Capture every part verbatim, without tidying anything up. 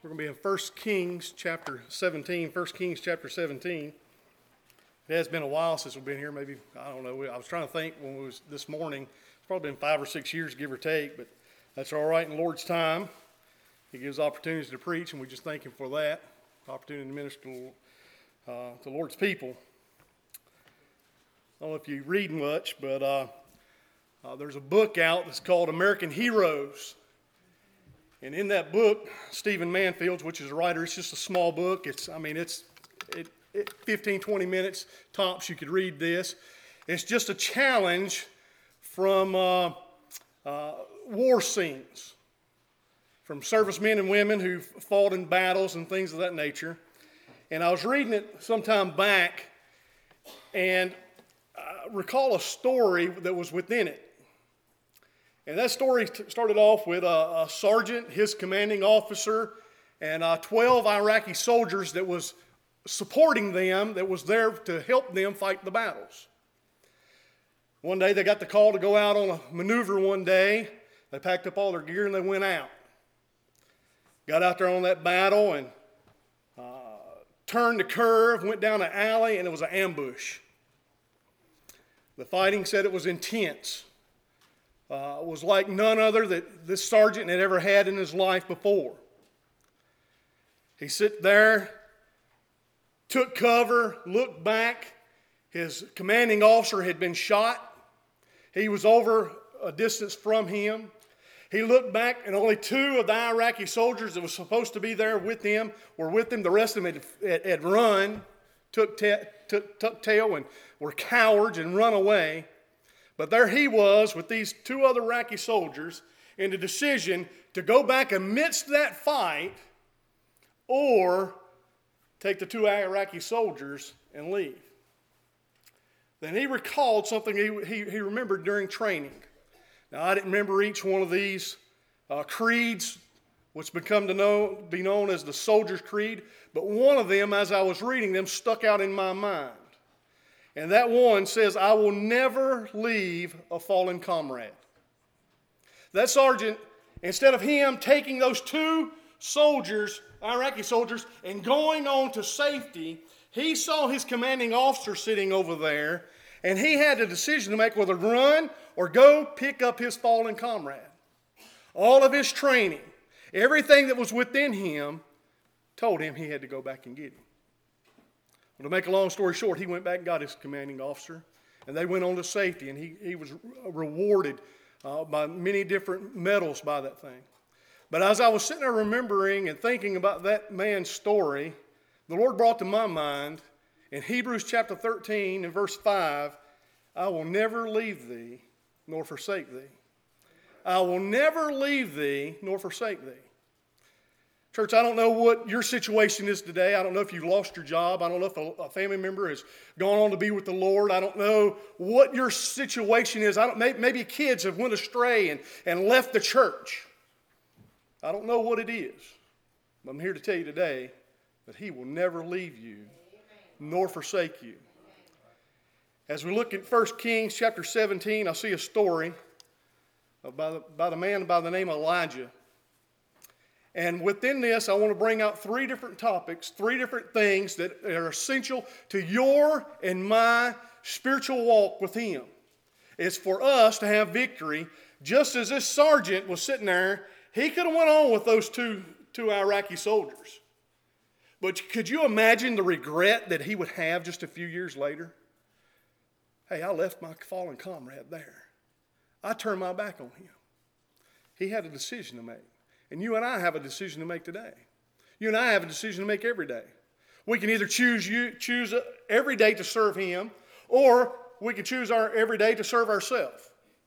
We're going to be in First Kings chapter seventeen. First Kings chapter seventeen. It has been a while since we've been here. Maybe, I don't know. I was trying to think when it was this morning. It's probably been five or six years, give or take, but that's all right in the Lord's time. He gives opportunities to preach, and we just thank Him for that. Opportunity to minister to, uh, to the Lord's people. I don't know if you read much, but uh, uh, there's a book out that's called American Heroes. And in that book, Stephen Manfield, which is a writer, it's just a small book. It's, I mean, it's it, it, fifteen, twenty minutes tops. You could read this. It's just a challenge from uh, uh, war scenes, from servicemen and women who've fought in battles and things of that nature. And I was reading it sometime back, and I recall a story that was within it. And that story t- started off with a, a sergeant, his commanding officer, and uh, twelve Iraqi soldiers that was supporting them, that was there to help them fight the battles. One day they got the call to go out on a maneuver one day. They packed up all their gear and they went out. Got out there on that battle and uh, turned the curve, went down an alley, and it was an ambush. The fighting said it was intense. Uh, was like none other that this sergeant had ever had in his life before. He sit there, took cover, looked back. His commanding officer had been shot. He was over a distance from him. He looked back, and only two of the Iraqi soldiers that were supposed to be there with him were with him. The rest of them had, had, had run, took, ta- took, took tail, and were cowards and run away. But there he was with these two other Iraqi soldiers in the decision to go back amidst that fight or take the two Iraqi soldiers and leave. Then he recalled something he, he, he remembered during training. Now, I didn't remember each one of these uh, creeds, which become to know, be known as the Soldier's Creed, but one of them, as I was reading them, stuck out in my mind. And that one says, I will never leave a fallen comrade. That sergeant, instead of him taking those two soldiers, Iraqi soldiers, and going on to safety, he saw his commanding officer sitting over there, and he had a decision to make whether to run or go pick up his fallen comrade. All of his training, everything that was within him, told him he had to go back and get him. To make a long story short, he went back and got his commanding officer, and they went on to safety, and he, he was rewarded uh, by many different medals by that thing. But as I was sitting there remembering and thinking about that man's story, the Lord brought to my mind in Hebrews chapter thirteen and verse five, I will never leave thee nor forsake thee. I will never leave thee nor forsake thee. Church, I don't know what your situation is today. I don't know if you lost your job. I don't know if a, a family member has gone on to be with the Lord. I don't know what your situation is. I don't, maybe, maybe kids have went astray and, and left the church. I don't know what it is. But I'm here to tell you today that He will never leave you nor forsake you. As we look at First Kings chapter seventeen, I see a story by the, by the man by the name of Elijah. And within this, I want to bring out three different topics, three different things that are essential to your and my spiritual walk with Him. It's for us to have victory. Just as this sergeant was sitting there, he could have went on with those two, two Iraqi soldiers. But could you imagine the regret that he would have just a few years later? Hey, I left my fallen comrade there. I turned my back on him. He had a decision to make. And you and I have a decision to make today. You and I have a decision to make every day. We can either choose you choose every day to serve Him, or we can choose our every day to serve ourselves.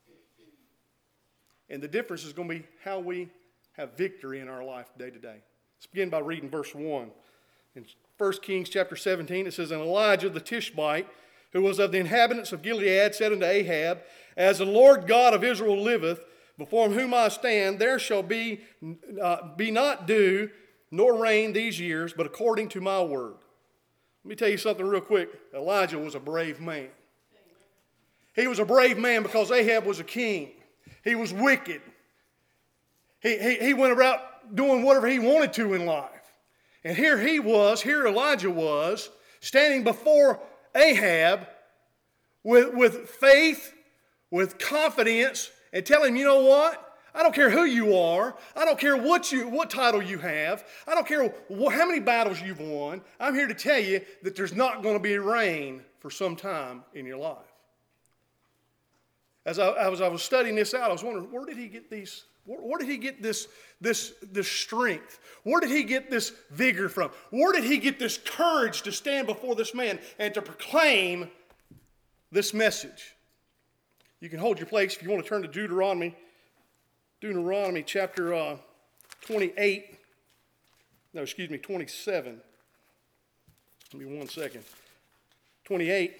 And the difference is going to be how we have victory in our life day to day. Let's begin by reading verse one. In First Kings chapter seventeen, it says, And Elijah the Tishbite, who was of the inhabitants of Gilead, said unto Ahab, As the Lord God of Israel liveth, before whom I stand, there shall be, uh, be not dew nor rain these years, but according to my word. Let me tell you something real quick. Elijah was a brave man. He was a brave man because Ahab was a king. He was wicked. He, he, he went about doing whatever he wanted to in life. And here he was, here Elijah was, standing before Ahab with, with faith, with confidence, and telling him, you know what? I don't care who you are. I don't care what you what title you have. I don't care wh- how many battles you've won. I'm here to tell you that there's not going to be rain for some time in your life. As I, as I was studying this out, I was wondering, where did he get these? Where, where did he get this, this, this strength? Where did he get this vigor from? Where did he get this courage to stand before this man and to proclaim this message? You can hold your place if you want to turn to Deuteronomy. Deuteronomy chapter uh, twenty-eight. No, excuse me, twenty-seven. Give me one second. twenty-eight.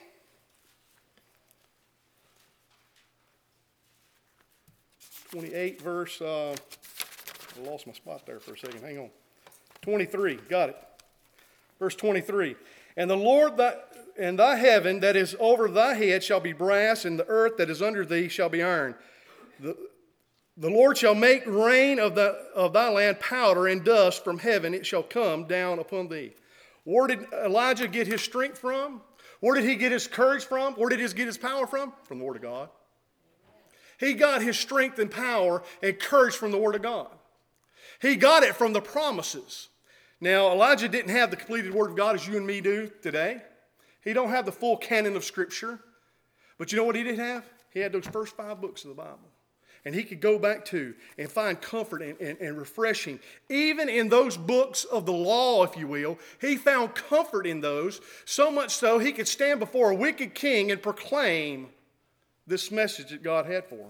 twenty-eight verse, uh, I lost my spot there for a second. Hang on. twenty-three, got it. Verse twenty-three. And the Lord thy, and thy heaven that is over thy head shall be brass, and the earth that is under thee shall be iron. The, The Lord shall make rain of, the, of thy land powder and dust from heaven. It shall come down upon thee. Where did Elijah get his strength from? Where did he get his courage from? Where did he get his power from? From the Word of God. He got his strength and power and courage from the Word of God. He got it from the promises. Now, Elijah didn't have the completed Word of God as you and me do today. He don't have the full canon of Scripture. But you know what he did have? He had those first five books of the Bible. And he could go back to and find comfort and, and, and refreshing. Even in those books of the law, if you will, he found comfort in those, so much so he could stand before a wicked king and proclaim this message that God had for him.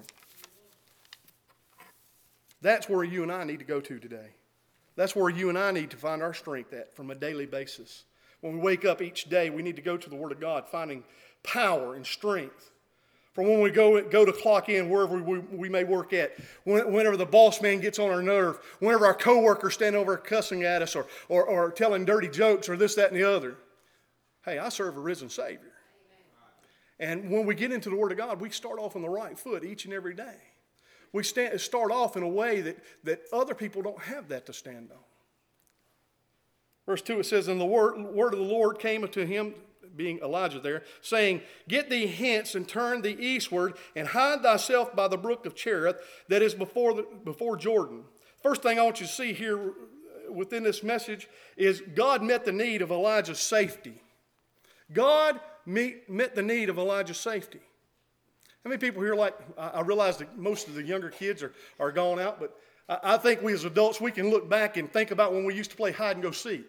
That's where you and I need to go to today. That's where you and I need to find our strength at from a daily basis. When we wake up each day, we need to go to the Word of God, finding power and strength. From when we go, go to clock in wherever we, we may work at, when, whenever the boss man gets on our nerve, whenever our coworkers stand over cussing at us or, or, or telling dirty jokes or this, that, and the other. Hey, I serve a risen Savior. And when we get into the Word of God, we start off on the right foot each and every day. We stand, start off in a way that, that other people don't have that to stand on. Verse two, it says, And the word, word of the Lord came unto him, being Elijah there, saying, Get thee hence and turn thee eastward, and hide thyself by the brook of Cherith that is before, the, before Jordan. First thing I want you to see here within this message is God met the need of Elijah's safety. God meet, met the need of Elijah's safety. How many people here like, I realize that most of the younger kids are, are gone out, but I, I think we as adults, we can look back and think about when we used to play hide and go seek.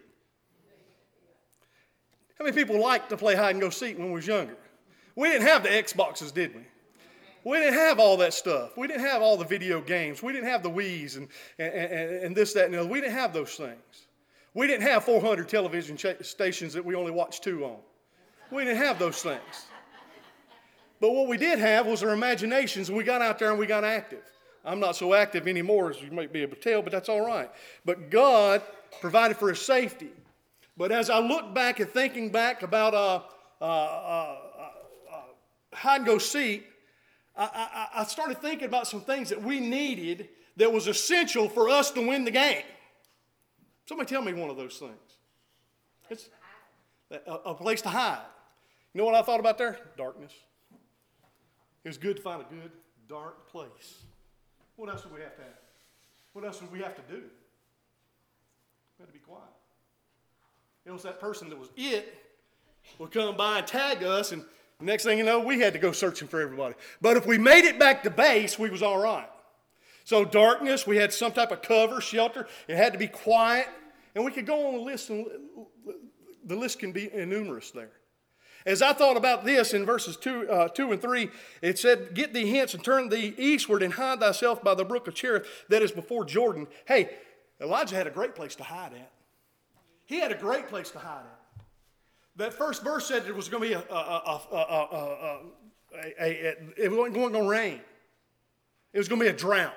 How many people liked to play hide and go seek when we was younger? We didn't have the Xboxes, did we? We didn't have all that stuff. We didn't have all the video games. We didn't have the Wii's and, and, and, and this, that, and the other. We didn't have those things. We didn't have four hundred television ch- stations that we only watched two on. We didn't have those things. But what we did have was our imaginations, and we got out there and we got active. I'm not so active anymore, as you might be able to tell, but that's all right. But God provided for his safety. But as I look back and thinking back about uh, uh, uh, uh, hide and go seek, I, I, I started thinking about some things that we needed that was essential for us to win the game. Somebody tell me one of those things. It's a, a place to hide. You know what I thought about there? Darkness. It was good to find a good, dark place. What else do we have to have? What else do we have to do? We had to be quiet. It was that person that was it would come by and tag us, and the next thing you know, we had to go searching for everybody. But if we made it back to base, we was all right. So darkness, we had some type of cover, shelter. It had to be quiet. And we could go on the list, and the list can be numerous there. As I thought about this in verses two, uh, two and three, it said, Get thee hence and turn thee eastward and hide thyself by the brook of Cherith that is before Jordan. Hey, Elijah had a great place to hide at. He had a great place to hide at. That first verse said it was going to be a, a, a, a, a, a, a it wasn't going to rain. It was going to be a drought.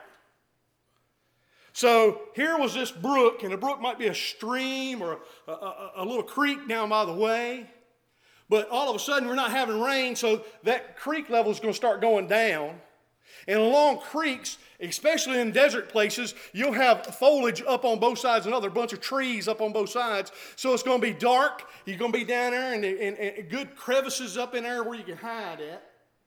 So here was this brook, and the brook might be a stream or a, a, a little creek down by the way. But all of a sudden we're not having rain, so that creek level is going to start going down. And along creeks, especially in desert places, you'll have foliage up on both sides, another bunch of trees up on both sides. So it's going to be dark. You're going to be down there and, and, and good crevices up in there where you can hide at.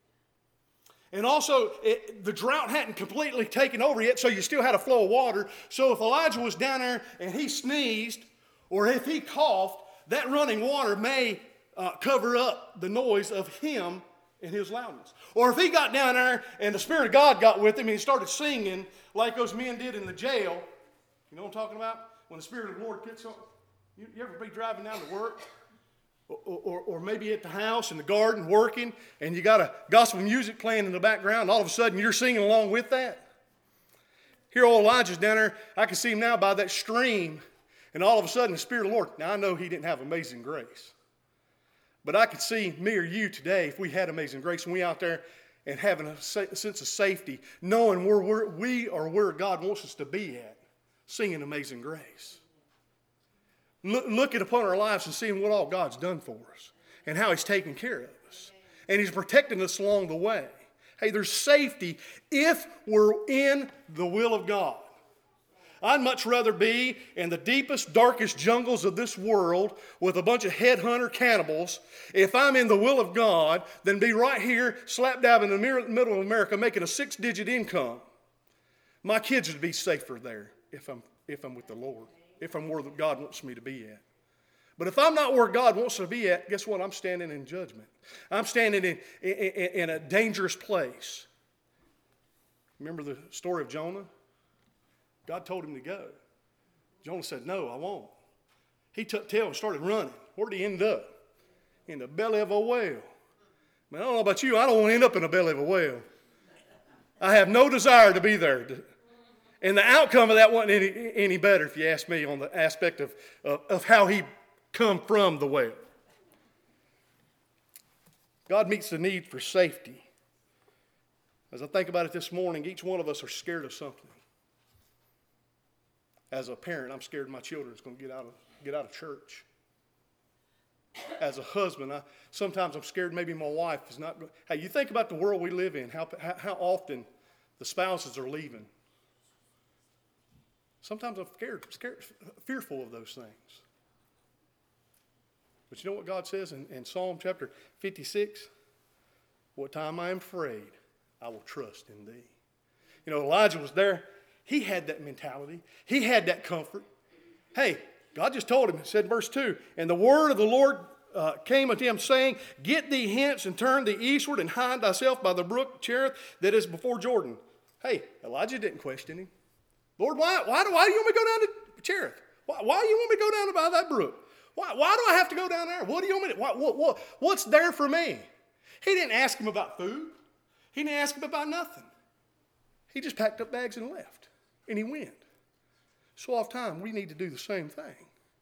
And also, it, the drought hadn't completely taken over yet, so you still had a flow of water. So if Elijah was down there and he sneezed, or if he coughed, that running water may uh, cover up the noise of him and his loudness. Or if he got down there and the Spirit of God got with him and he started singing like those men did in the jail. You know what I'm talking about? When the Spirit of the Lord gets on. You, you ever be driving down to work? Or, or, or maybe at the house in the garden working and you got a gospel music playing in the background and all of a sudden you're singing along with that. Here old Elijah's down there. I can see him now by that stream and all of a sudden the Spirit of the Lord. Now I know he didn't have amazing grace. But I could see me or you today if we had amazing grace and we out there and having a sense of safety, knowing where we're, we are where God wants us to be at, singing amazing grace. Look, looking upon our lives and seeing what all God's done for us and how he's taken care of us. And he's protecting us along the way. Hey, there's safety if we're in the will of God. I'd much rather be in the deepest, darkest jungles of this world with a bunch of headhunter cannibals if I'm in the will of God than be right here slap dab in the middle of America making a six-digit income. My kids would be safer there if I'm, if I'm with the Lord, if I'm where God wants me to be at. But if I'm not where God wants to be at, guess what? I'm standing in judgment. I'm standing in, in, in a dangerous place. Remember the story of Jonah? God told him to go. Jonah said, no, I won't. He took tail and started running. Where did he end up? In the belly of a whale. Man, I don't know about you. I don't want to end up in the belly of a whale. I have no desire to be there. And the outcome of that wasn't any, any better, if you ask me, on the aspect of, of, of how he come from the whale. God meets the need for safety. As I think about it this morning, each one of us are scared of something. As a parent, I'm scared my children is going to get out of get out of church. As a husband, I, sometimes I'm scared maybe my wife is not. Hey, you think about the world we live in, how, how often the spouses are leaving. Sometimes I'm scared, scared, fearful of those things. But you know what God says in, in Psalm chapter fifty-six? What time I am afraid, I will trust in thee. You know, Elijah was there. He had that mentality. He had that comfort. Hey, God just told him, it said in verse two, and the word of the Lord uh, came unto him, saying, get thee hence and turn thee eastward and hide thyself by the brook Cherith that is before Jordan. Hey, Elijah didn't question him. Lord, why, why, do, why do you want me to go down to Cherith? Why, why do you want me to go down to by that brook? Why, why do I have to go down there? What do you want me to, what, what, what, what's there for me? He didn't ask him about food. He didn't ask him about nothing. He just packed up bags and left. And he went. So oftentimes we need to do the same thing.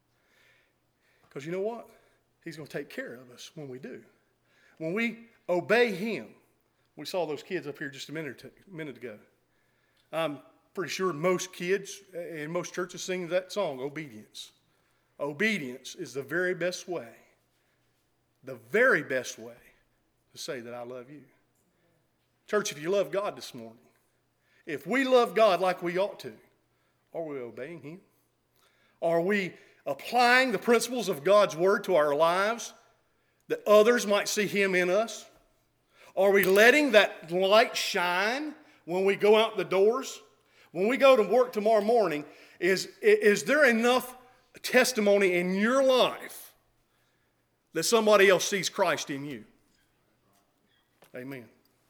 Because you know what? He's going to take care of us when we do. When we obey him. We saw those kids up here just a minute, a minute ago. I'm pretty sure most kids in most churches sing that song, Obedience. Obedience is the very best way, the very best way to say that I love you. Church, if you love God this morning, if we love God like we ought to, are we obeying him? Are we applying the principles of God's word to our lives that others might see him in us? Are we letting that light shine when we go out the doors? When we go to work tomorrow morning, is, is there enough testimony in your life that somebody else sees Christ in you? Amen.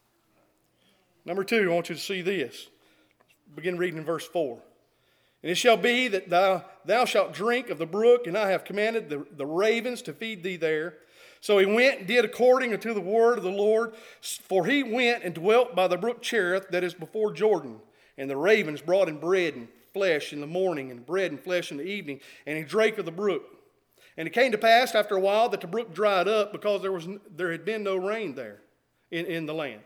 Number two, I want you to see this. Begin reading in verse four. And it shall be that thou, thou shalt drink of the brook, and I have commanded the, the ravens to feed thee there. So he went and did according unto the word of the Lord, for he went and dwelt by the brook Cherith that is before Jordan. And the ravens brought him bread and flesh in the morning, and bread and flesh in the evening, and he drank of the brook. And it came to pass after a while that the brook dried up, because there was there had been no rain there in, in the land.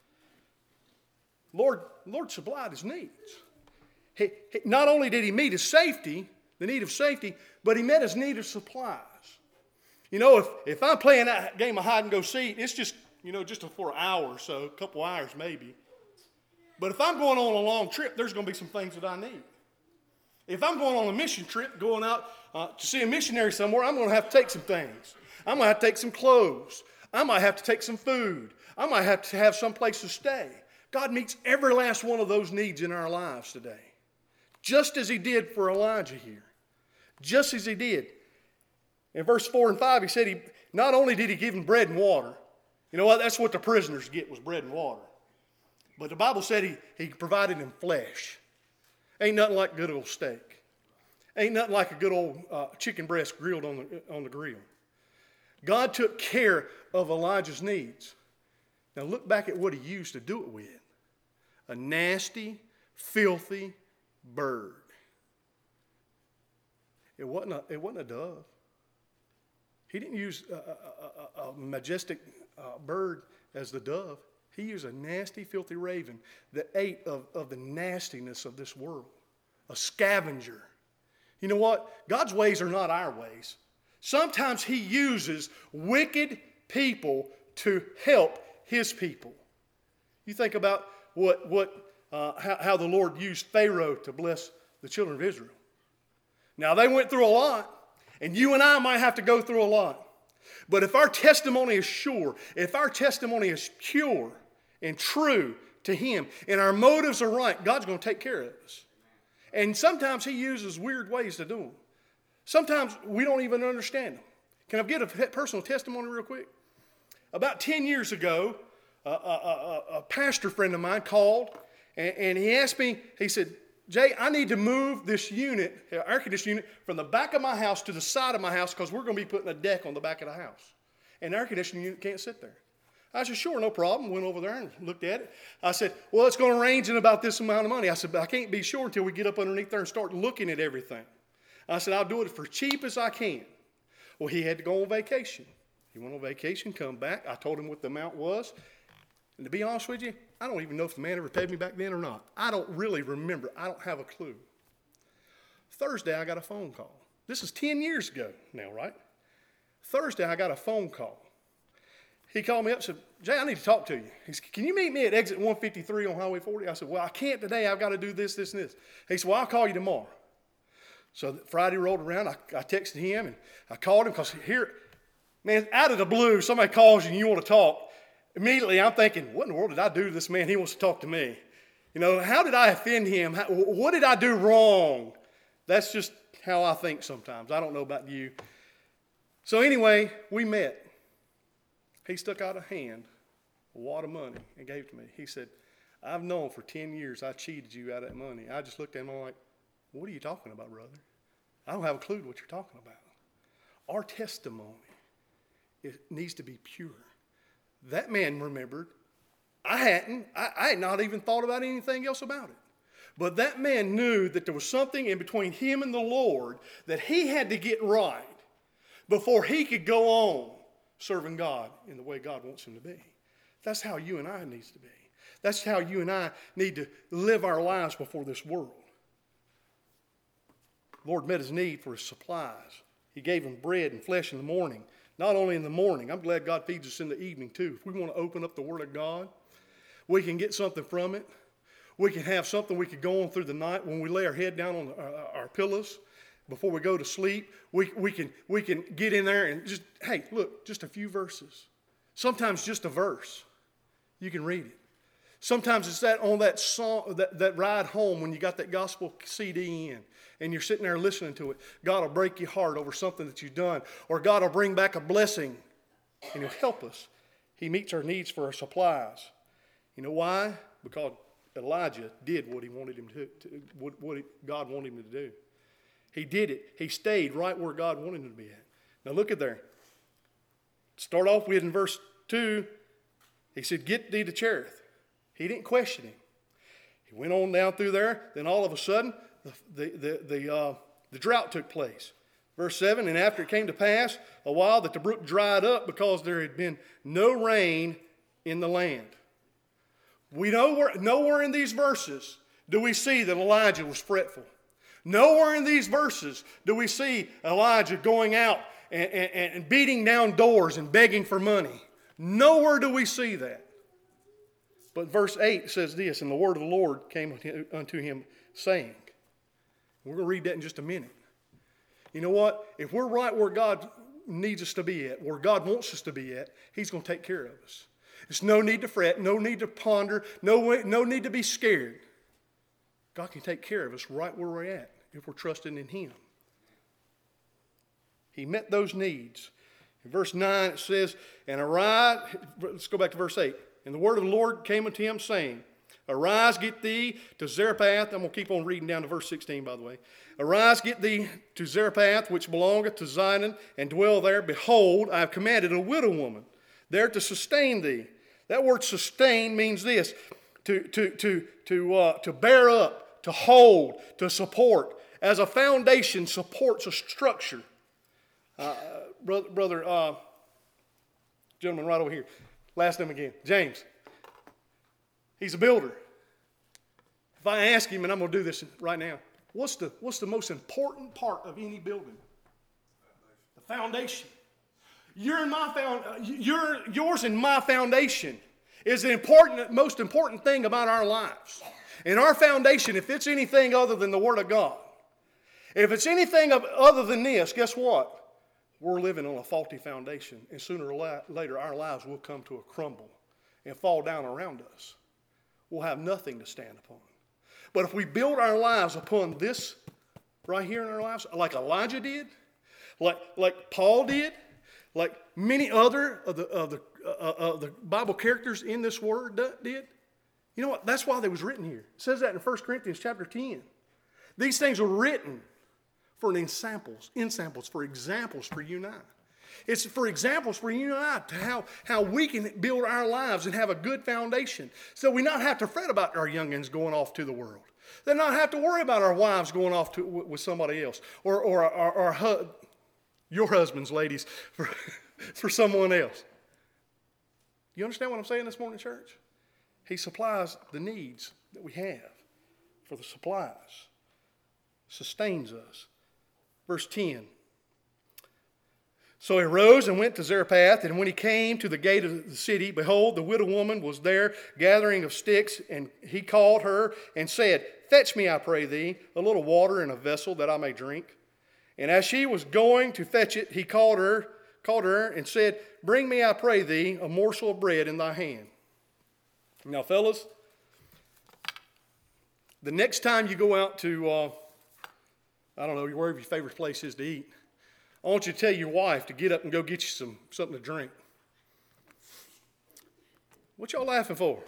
Lord, Lord supplied his needs. He, he, not only did he meet his safety, the need of safety, but he met his need of supplies. You know, if, if I'm playing that game of hide and go seek, it's just, you know, just for an hour or so, a couple hours maybe. But if I'm going on a long trip, there's going to be some things that I need. If I'm going on a mission trip, going out uh, to see a missionary somewhere, I'm going to have to take some things. I might have to take some clothes. I might have to take some food. I might have to have some place to stay. God meets every last one of those needs in our lives today. Just as he did for Elijah here. Just as he did. In verse four and five, he said he not only did he give him bread and water. You know what? That's what the prisoners get, was bread and water. But the Bible said he, he provided them flesh. Ain't nothing like good old steak. Ain't nothing like a good old uh, chicken breast grilled on the, on the grill. God took care of Elijah's needs. Now look back at what he used to do it with. A nasty, filthy bird. It wasn't a, it wasn't a dove. He didn't use a, a, a, a majestic uh, bird as the dove. He used a nasty, filthy raven that ate of, of the nastiness of this world. A scavenger. You know what? God's ways are not our ways. Sometimes he uses wicked people to help his people. You think about what, what, uh, how, how the Lord used Pharaoh to bless the children of Israel. Now, they went through a lot, and you and I might have to go through a lot. But if our testimony is sure, if our testimony is pure and true to him, and our motives are right, God's going to take care of us. And sometimes he uses weird ways to do them. Sometimes we don't even understand them. Can I get a personal testimony real quick? About ten years ago, a, a, a, a pastor friend of mine called, and, and he asked me, he said, Jay, I need to move this unit, air conditioning unit, from the back of my house to the side of my house because we're going to be putting a deck on the back of the house. And the air conditioning unit can't sit there. I said, sure, no problem. Went over there and looked at it. I said, well, it's going to range in about this amount of money. I said, but I can't be sure until we get up underneath there and start looking at everything. I said, I'll do it for cheap as I can. Well, he had to go on vacation. He went on vacation, come back. I told him what the amount was. And to be honest with you, I don't even know if the man ever paid me back then or not. I don't really remember. I don't have a clue. Thursday, I got a phone call. This is ten years ago now, right? Thursday, I got a phone call. He called me up and said, Jay, I need to talk to you. He said, can you meet me at exit one fifty-three on Highway forty? I said, well, I can't today. I've got to do this, this, and this. He said, well, I'll call you tomorrow. So Friday rolled around. I, I texted him, and I called him because here, man, out of the blue, somebody calls you and you want to talk. Immediately, I'm thinking, what in the world did I do to this man? He wants to talk to me. You know, how did I offend him? How, what did I do wrong? That's just how I think sometimes. I don't know about you. So anyway, we met. He stuck out a hand, a wad of money, and gave it to me. He said, I've known for ten years I cheated you out of that money. I just looked at him and I'm like, what are you talking about, brother? I don't have a clue what you're talking about. Our testimony, it needs to be pure. That man remembered. I hadn't. I, I had not even thought about anything else about it. But that man knew that there was something in between him and the Lord that he had to get right before he could go on serving God in the way God wants him to be. That's how you and I need to be. That's how you and I need to live our lives before this world. The Lord met his need for his supplies. He gave him bread and flesh in the morning. Not only in the morning, I'm glad God feeds us in the evening too. If we want to open up the Word of God, we can get something from it. We can have something we could go on through the night when we lay our head down on the, uh, our pillows before we go to sleep. We, we, can, we can get in there and just, hey, look, just a few verses. Sometimes just a verse. You can read it. Sometimes it's that on that song, that, that ride home when you got that gospel C D in and you're sitting there listening to it. God will break your heart over something that you've done, or God will bring back a blessing and he'll help us. He meets our needs for our supplies. You know why? Because Elijah did what he wanted him to, to what, what God wanted him to do. He did it. He stayed right where God wanted him to be at. Now look at there. Start off with in verse two, he said, get thee to Cherith. He didn't question him. He went on down through there. Then all of a sudden, the, the, the, the, uh, the drought took place. Verse seven, and after it came to pass a while that the brook dried up because there had been no rain in the land. We know where, nowhere in these verses do we see that Elijah was fretful. Nowhere in these verses do we see Elijah going out and, and, and beating down doors and begging for money. Nowhere do we see that. But verse eight says this, and the word of the Lord came unto him, saying. We're going to read that in just a minute. You know what? If we're right where God needs us to be at, where God wants us to be at, he's going to take care of us. There's no need to fret, no need to ponder, no, no need to be scared. God can take care of us right where we're at if we're trusting in him. He met those needs. In verse nine it says, and arise, let's go back to verse eight. And the word of the Lord came unto him, saying, arise, get thee to Zarephath. I'm going to keep on reading down to verse sixteen, by the way. Arise, get thee to Zarephath, which belongeth to Zidon, and dwell there. Behold, I have commanded a widow woman there to sustain thee. That word sustain means this, to, to, to, to, uh, to bear up, to hold, to support. As a foundation supports a structure. Uh, brother, brother uh, gentleman right over here. Last name again, James. He's a builder. If I ask him, and I'm going to do this right now, what's the, what's the most important part of any building? The foundation. You're in my found, your, yours and my foundation is the important, most important thing about our lives. And our foundation, if it's anything other than the Word of God, if it's anything other than this, guess what? We're living on a faulty foundation, and sooner or later our lives will come to a crumble and fall down around us. We'll have nothing to stand upon. But if we build our lives upon this right here in our lives, like Elijah did, like, like Paul did, like many other of the, of, the, uh, of the Bible characters in this word did, you know what? That's why they was written here. It says that in First Corinthians chapter ten. These things were written for ensamples, ensamples, for examples for you and I. It's for examples for you and I to how, how we can build our lives and have a good foundation. So we not have to fret about our youngins going off to the world. They not have to worry about our wives going off to, with somebody else. Or, or our, our, our, your husbands, ladies, for, for someone else. You understand what I'm saying this morning, church? He supplies the needs that we have for the supplies. Sustains us. Verse ten. So he arose and went to Zarephath, and when he came to the gate of the city, behold, the widow woman was there gathering of sticks, and he called her and said, fetch me, I pray thee, a little water in a vessel that I may drink. And as she was going to fetch it, he called her, called her and said, bring me, I pray thee, a morsel of bread in thy hand. Now, fellas, the next time you go out to, uh, I don't know, wherever your favorite place is to eat, I want you to tell your wife to get up and go get you some something to drink. What y'all laughing for?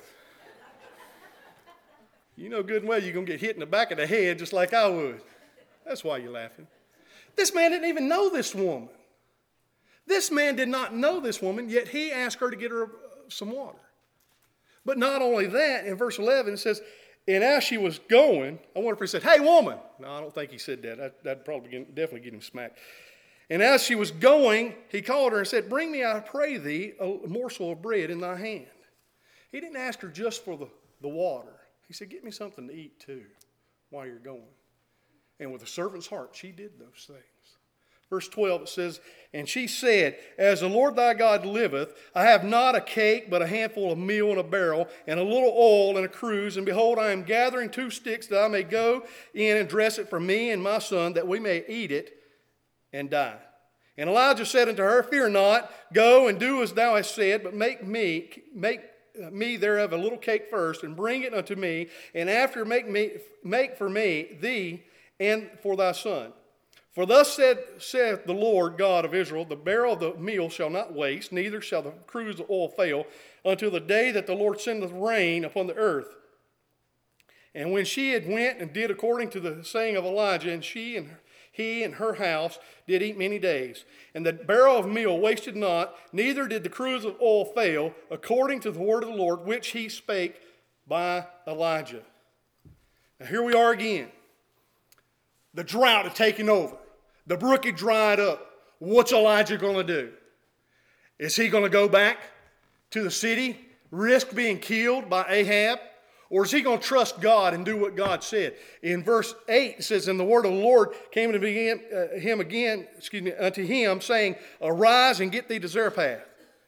You know good and well you're going to get hit in the back of the head just like I would. That's why you're laughing. This man didn't even know this woman. This man did not know this woman, yet he asked her to get her some water. But not only that, in verse eleven it says, and as she was going, I wonder if he said, hey, woman. No, I don't think he said that. That, that'd probably get, definitely get him smacked. And as she was going, he called her and said, bring me, I pray thee, a morsel of bread in thy hand. He didn't ask her just for the, the water. He said, get me something to eat too while you're going. And with a servant's heart, she did those things. Verse twelve, it says, and she said, as the Lord thy God liveth, I have not a cake, but a handful of meal in a barrel, and a little oil in a cruse. And behold, I am gathering two sticks, that I may go in and dress it for me and my son, that we may eat it and die. And Elijah said unto her, fear not, go and do as thou hast said, but make me, make me thereof a little cake first, and bring it unto me, and after make me, make for me thee and for thy son. For thus said, saith the Lord God of Israel, the barrel of the meal shall not waste, neither shall the cruse of oil fail, until the day that the Lord sendeth rain upon the earth. And when she had went and did according to the saying of Elijah, and she and he and her house did eat many days. And the barrel of meal wasted not, neither did the cruse of oil fail, according to the word of the Lord, which he spake by Elijah. Now here we are again. The drought had taken over. The brook had dried up. What's Elijah going to do? Is he going to go back to the city, risk being killed by Ahab? Or is he going to trust God and do what God said? In verse eight, it says, and the word of the Lord came to him, uh, him again, excuse me, unto him, saying, arise and get thee to Zarephath.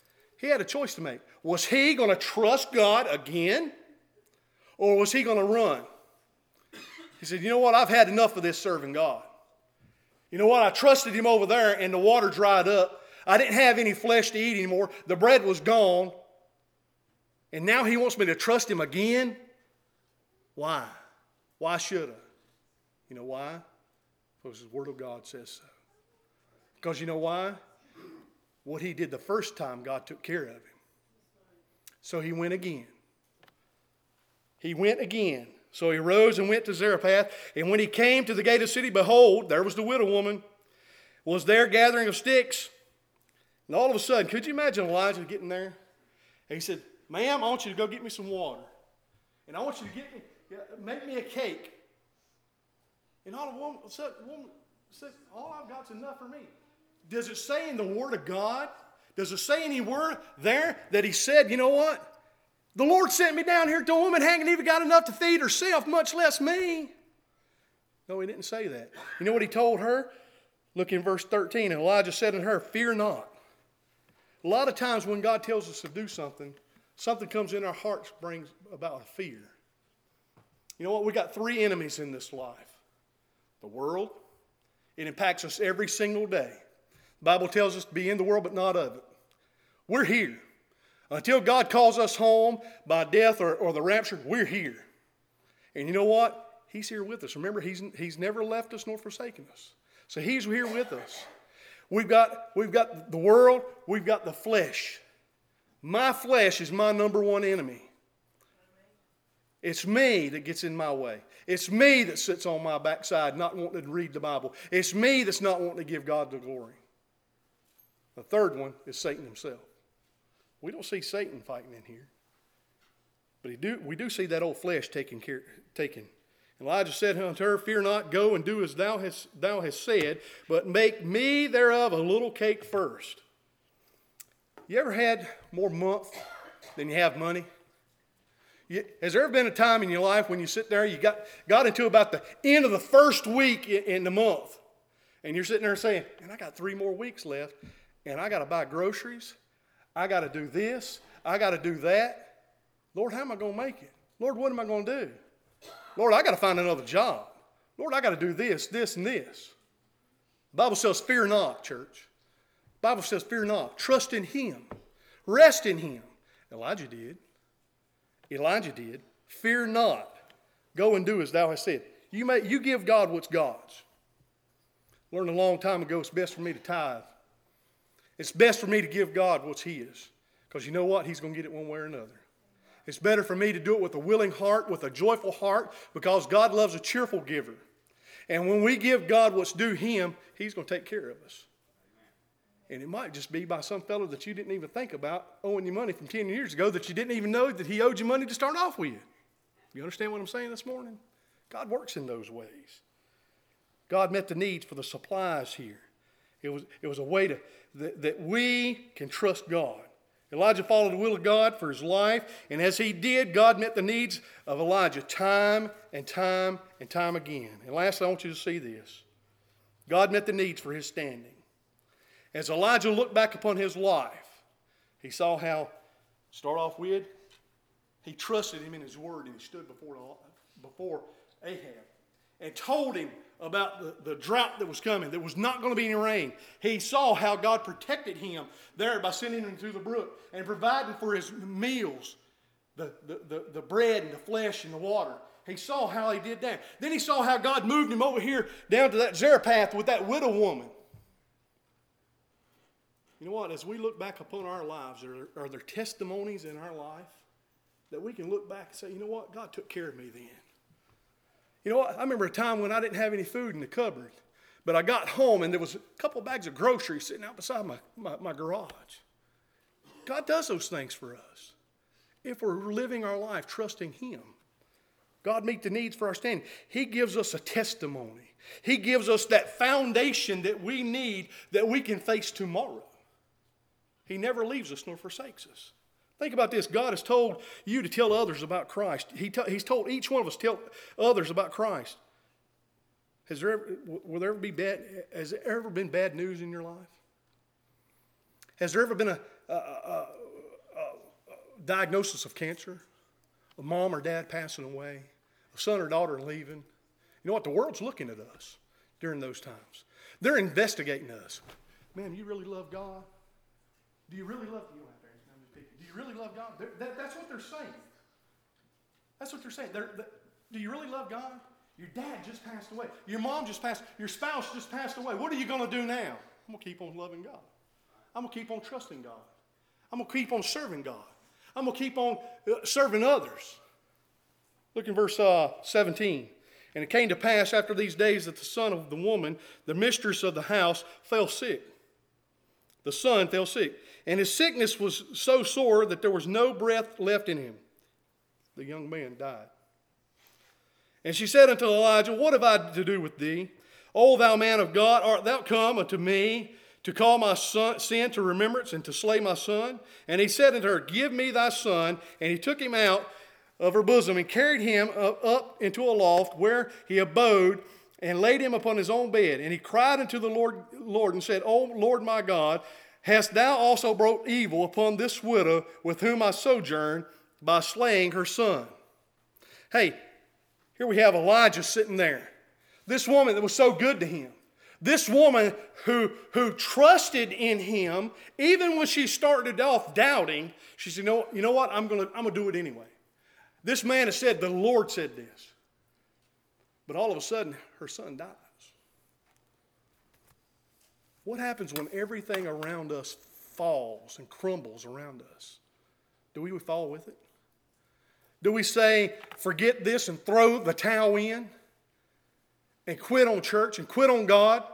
He had a choice to make. Was he going to trust God again? Or was he going to run? He said, you know what? I've had enough of this serving God. You know what? I trusted him over there and the water dried up. I didn't have any flesh to eat anymore. The bread was gone. And now he wants me to trust him again? Why? Why should I? You know why? Because the Word of God says so. Because you know why? What he did the first time, God took care of him. So he went again. He went again. So he rose and went to Zarephath. And when he came to the gate of the city, behold, there was the widow woman, was there gathering of sticks. And all of a sudden, could you imagine Elijah getting there? And he said, ma'am, I want you to go get me some water. And I want you to get me, make me a cake. And all the woman said, woman said, all I've got is enough for me. Does it say in the Word of God, does it say anywhere there that he said, you know what? The Lord sent me down here to a woman who hadn't even got enough to feed herself, much less me. No, he didn't say that. You know what he told her? Look in verse thirteen. And Elijah said unto her, fear not. A lot of times when God tells us to do something, something comes in our hearts, brings about a fear. You know what? We got three enemies in this life. The world. It impacts us every single day. The Bible tells us to be in the world, but not of it. We're here. Until God calls us home by death or, or the rapture, we're here. And you know what? He's here with us. Remember, he's, he's never left us nor forsaken us. So he's here with us. We've got, we've got the world. We've got the flesh. My flesh is my number one enemy. It's me that gets in my way. It's me that sits on my backside not wanting to read the Bible. It's me that's not wanting to give God the glory. The third one is Satan himself. We don't see Satan fighting in here. But he do, we do see that old flesh taken care, taken. Elijah said unto her, fear not, go and do as thou hast, thou hast said, but make me thereof a little cake first. You ever had more month than you have money? You, has there ever been a time in your life when you sit there, you got, got into about the end of the first week in, in the month, and you're sitting there saying, and I got three more weeks left, and I got to buy groceries, I got to do this, I got to do that. Lord, how am I going to make it? Lord, what am I going to do? Lord, I got to find another job. Lord, I got to do this, this, and this. The Bible says, fear not, church. The Bible says, fear not. Trust in Him. Rest in Him. Elijah did. Elijah did. Fear not. Go and do as thou hast said. You, may, you give God what's God's. Learned a long time ago it's best for me to tithe. It's best for me to give God what's His. Because you know what? He's going to get it one way or another. It's better for me to do it with a willing heart, with a joyful heart, because God loves a cheerful giver. And when we give God what's due Him, He's going to take care of us. And it might just be by some fellow that you didn't even think about owing you money from ten years ago that you didn't even know that he owed you money to start off with. You understand what I'm saying this morning? God works in those ways. God met the needs for the supplies here. It was, it was a way to, that, that we can trust God. Elijah followed the will of God for his life, and as he did, God met the needs of Elijah time and time and time again. And lastly, I want you to see this. God met the needs for his standing. As Elijah looked back upon his life, he saw how, start off with, he trusted him in his word, and he stood before, before Ahab and told him about the, the drought that was coming. There was not going to be any rain. He saw how God protected him there by sending him through the brook and providing for his meals, the, the, the, the bread and the flesh and the water. He saw how he did that. Then he saw how God moved him over here down to that Zarephath with that widow woman. You know what? As we look back upon our lives, are there, are there testimonies in our life that we can look back and say, you know what? God took care of me then. You know what? I remember a time when I didn't have any food in the cupboard, but I got home and there was a couple bags of groceries sitting out beside my, my, my garage. God does those things for us if we're living our life trusting Him. God meets the needs for our standing. He gives us a testimony. He gives us that foundation that we need that we can face tomorrow. He never leaves us nor forsakes us. Think about this. God has told you to tell others about Christ. He t- he's told each one of us to tell others about Christ. Has there ever, will there ever be bad, has there ever been bad news in your life? Has there ever been a, a, a diagnosis of cancer, a mom or dad passing away, a son or daughter leaving. You know what? The world's looking at us during those times. They're investigating us. Man, you really love God? Do you really love you? Do you really love God? That, that's what they're saying. That's what they're saying. They're, they're, do you really love God? Your dad just passed away. Your mom just passed. Your spouse just passed away. What are you going to do now? I'm going to keep on loving God. I'm going to keep on trusting God. I'm going to keep on serving God. I'm going to keep on serving others. Look in verse uh, seventeen. And it came to pass after these days that the son of the woman, the mistress of the house, fell sick. The son fell sick. And his sickness was so sore that there was no breath left in him. The young man died. And she said unto Elijah, what have I to do with thee? O thou man of God, art thou come unto me to call my son, sin to remembrance and to slay my son? And he said unto her, give me thy son. And he took him out of her bosom and carried him up, up into a loft where he abode and laid him upon his own bed. And he cried unto the Lord, Lord and said, O Lord my God, hast thou also brought evil upon this widow with whom I sojourn by slaying her son? Hey, here we have Elijah sitting there. This woman that was so good to him. This woman who, who trusted in him, even when she started off doubting, she said, you know, you know what, I'm going to I'm going to do it anyway. This man has said, the Lord said this. But all of a sudden, her son dies. What happens when everything around us falls and crumbles around us? Do we fall with it? Do we say, forget this and throw the towel in and quit on church and quit on God?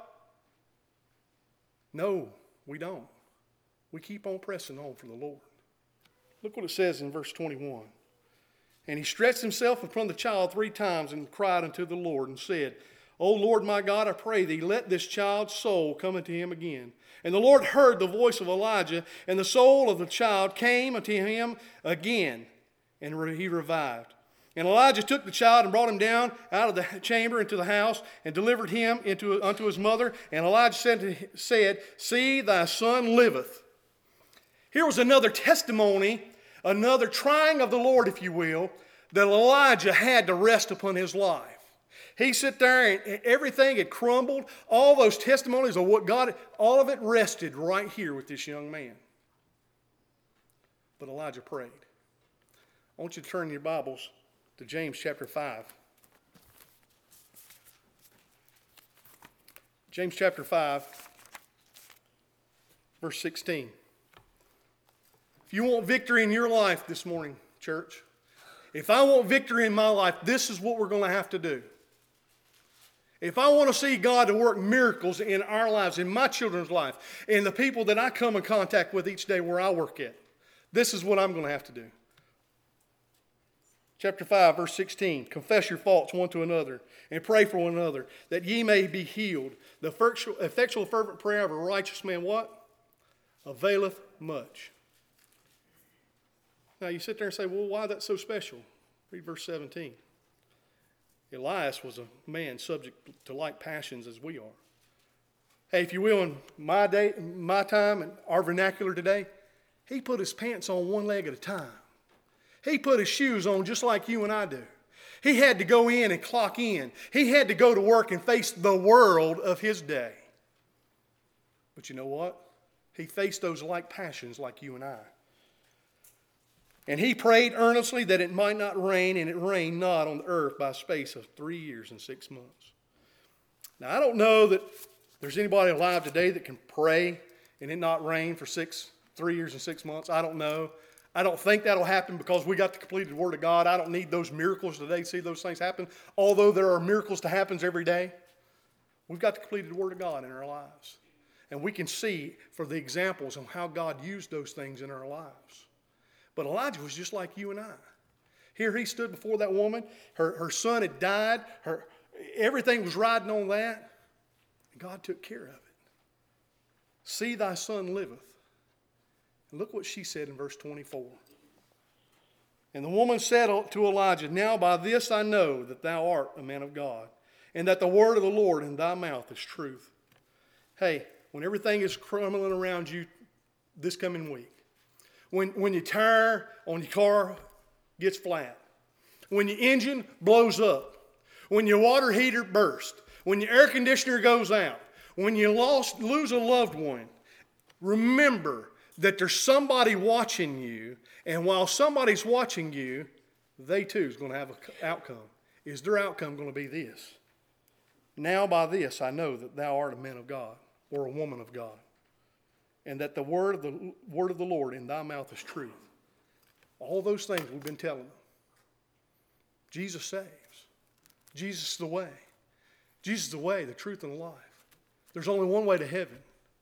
No, we don't. We keep on pressing on for the Lord. Look what it says in verse twenty-one. And he stretched himself upon the child three times and cried unto the Lord and said, O Lord my God, I pray thee, let this child's soul come unto him again. And the Lord heard the voice of Elijah, and the soul of the child came unto him again, and he revived. And Elijah took the child and brought him down out of the chamber into the house and delivered him into, unto his mother. And Elijah said, to, said, see, thy son liveth. Here was another testimony, another trying of the Lord, if you will, that Elijah had to rest upon his life. He sat there and everything had crumbled. All those testimonies of what God, all of it rested right here with this young man. But Elijah prayed. I want you to turn your Bibles to James chapter five. James chapter five, verse sixteen. If you want victory in your life this morning, church, if I want victory in my life, this is what we're going to have to do. If I want to see God to work miracles in our lives, in my children's life, in the people that I come in contact with each day where I work at, this is what I'm going to have to do. Chapter five, verse sixteen, confess your faults one to another and pray for one another that ye may be healed. The effectual, effectual fervent prayer of a righteous man, what? Availeth much. Now you sit there and say, well, why is that so special? Read verse seventeen. Elias was a man subject to like passions as we are. Hey, if you will, in my day, my time and our vernacular today, he put his pants on one leg at a time. He put his shoes on just like you and I do. He had to go in and clock in. He had to go to work and face the world of his day. But you know what? He faced those like passions like you and I. And he prayed earnestly that it might not rain, and it rained not on the earth by a space of three years and six months. Now, I don't know that there's anybody alive today that can pray and it not rain for six, three years and six months. I don't know. I don't think that'll happen because we got the completed Word of God. I don't need those miracles today to see those things happen. Although there are miracles that happen every day, we've got the completed Word of God in our lives. And we can see for the examples of how God used those things in our lives. But Elijah was just like you and I. Here he stood before that woman. Her, her son had died. Her, everything was riding on that. And God took care of it. See, thy son liveth. And look what she said in verse twenty-four. And the woman said to Elijah, now by this I know that thou art a man of God, and that the word of the Lord in thy mouth is truth. Hey, when everything is crumbling around you this coming week, When, when your tire on your car gets flat. When your engine blows up. When your water heater bursts. When your air conditioner goes out. When you lost, lose a loved one. Remember that there's somebody watching you, and while somebody's watching you, they too is going to have an outcome. Is their outcome going to be this? Now by this I know that thou art a man of God, or a woman of God, and that the word of the word of the Lord in thy mouth is truth. All those things we've been telling them. Jesus saves. Jesus is the way. Jesus is the way, the truth, and the life. There's only one way to heaven.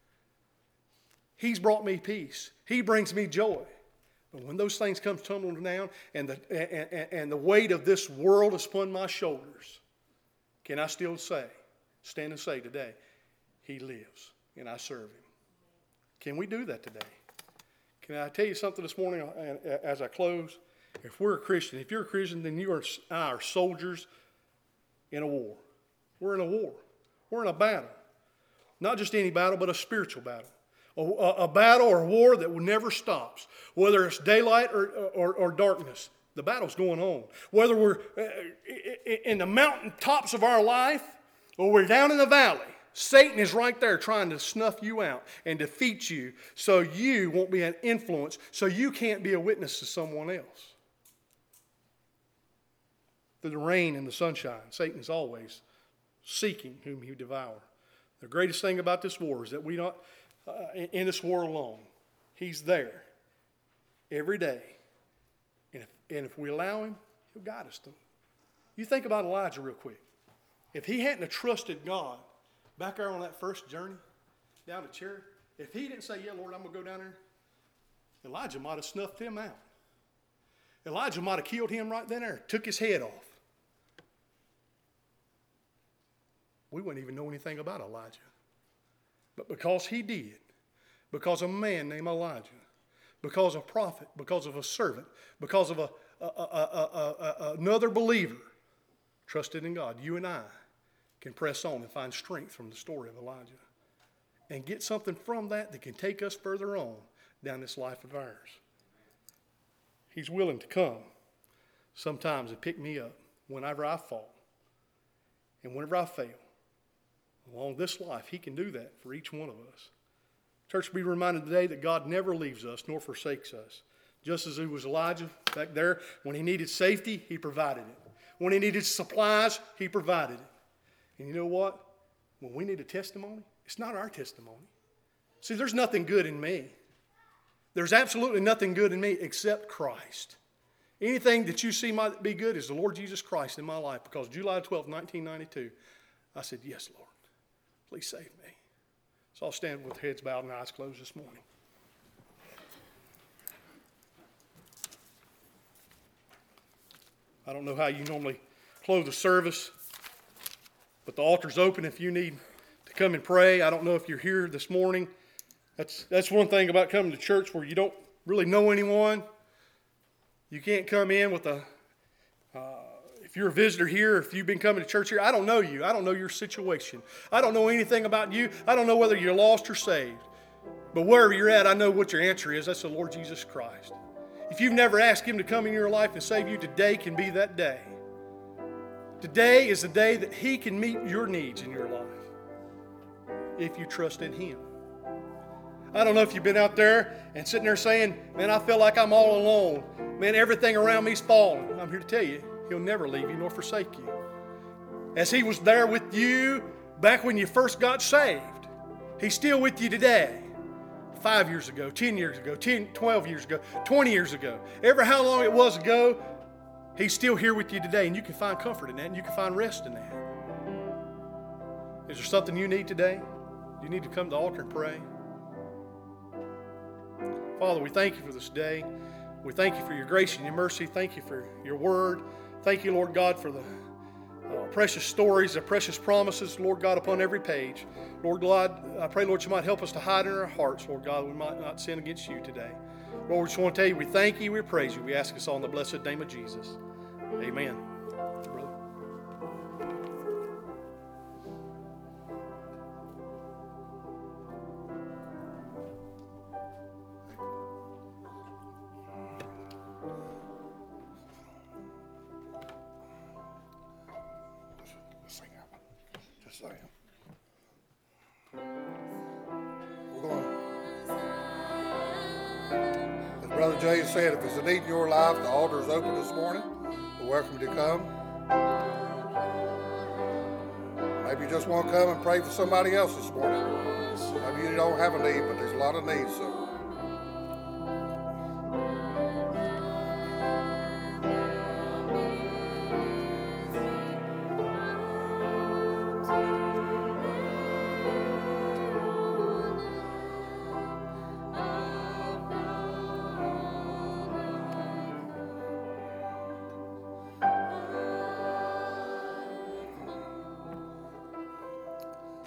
He's brought me peace. He brings me joy. But when those things come tumbling down and the, and, and the weight of this world is upon my shoulders, can I still say, stand and say today, He lives and I serve Him? Can we do that today? Can I tell you something this morning as I close? If we're a Christian, if you're a Christian, then you are, are soldiers in a war. We're in a war. We're in a battle. Not just any battle, but a spiritual battle. A, a battle or a war that never stops. Whether it's daylight or, or, or darkness, the battle's going on. Whether we're in the mountain tops of our life or we're down in the valley, Satan is right there trying to snuff you out and defeat you so you won't be an influence, so you can't be a witness to someone else. Through the rain and the sunshine, Satan is always seeking whom he devour. The greatest thing about this war is that we not uh, in this war alone. He's there every day. And if, and if we allow him, he'll guide us through. You think about Elijah real quick. If he hadn't have trusted God back there on that first journey down to Cherith, if he didn't say, yeah, Lord, I'm going to go down there, Elijah might have snuffed him out. Elijah might have killed him right then there, took his head off. We wouldn't even know anything about Elijah. But because he did, because of a man named Elijah, because of a prophet, because of a servant, because of a, a, a, a, a, another believer trusted in God, you and I can press on and find strength from the story of Elijah and get something from that that can take us further on down this life of ours. He's willing to come sometimes and pick me up whenever I fall and whenever I fail. Along this life, He can do that for each one of us. Church, be reminded today that God never leaves us nor forsakes us. Just as it was Elijah back there, when he needed safety, He provided it. When he needed supplies, He provided it. And you know what? When we need a testimony, it's not our testimony. See, there's nothing good in me. There's absolutely nothing good in me except Christ. Anything that you see might be good is the Lord Jesus Christ in my life, because July twelfth, nineteen ninety-two, I said, yes, Lord, please save me. So I'll stand with heads bowed and eyes closed this morning. I don't know how you normally close the service, but the altar's open if you need to come and pray. I don't know if you're here this morning. That's, that's one thing about coming to church where you don't really know anyone. You can't come in with a, uh, if you're a visitor here, if you've been coming to church here, I don't know you. I don't know your situation. I don't know anything about you. I don't know whether you're lost or saved. But wherever you're at, I know what your answer is. That's the Lord Jesus Christ. If you've never asked Him to come in your life and save you, today can be that day. Today is the day that He can meet your needs in your life if you trust in Him. I don't know if you've been out there and sitting there saying, man, I feel like I'm all alone. Man, everything around me's falling. I'm here to tell you, He'll never leave you nor forsake you. As He was there with you back when you first got saved, He's still with you today. Five years ago, ten years ago, ten, twelve years ago, twenty years ago. Ever how long it was ago, He's still here with you today, and you can find comfort in that, and you can find rest in that. Is there something you need today? Do you need to come to the altar and pray? Father, we thank You for this day. We thank You for Your grace and Your mercy. Thank You for Your word. Thank You, Lord God, for the uh, precious stories, the precious promises, Lord God, upon every page. Lord God, I pray, Lord, You might help us to hide in our hearts, Lord God, we might not sin against You today. Lord, we just want to tell You we thank You, we praise You. We ask this all in the blessed name of Jesus. Amen. Brother. stand. We're going. As Brother Jay said, if there's a need in your life, the altar is open this morning. We're welcome to come. Maybe you just want to come and pray for somebody else this morning. Maybe you don't have a need, but there's a lot of needs. So